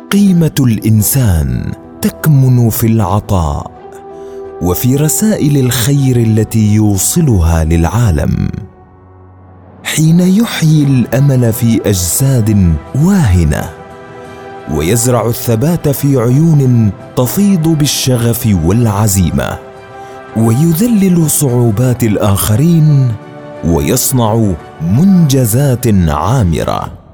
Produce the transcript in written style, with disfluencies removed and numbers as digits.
قيمة الإنسان تكمن في العطاء وفي رسائل الخير التي يوصلها للعالم. حين يحيي الأمل في أجساد واهنة ويزرع الثبات في عيون تفيض بالشغف والعزيمة، ويذلل صعوبات الآخرين ويصنع منجزات عامرة.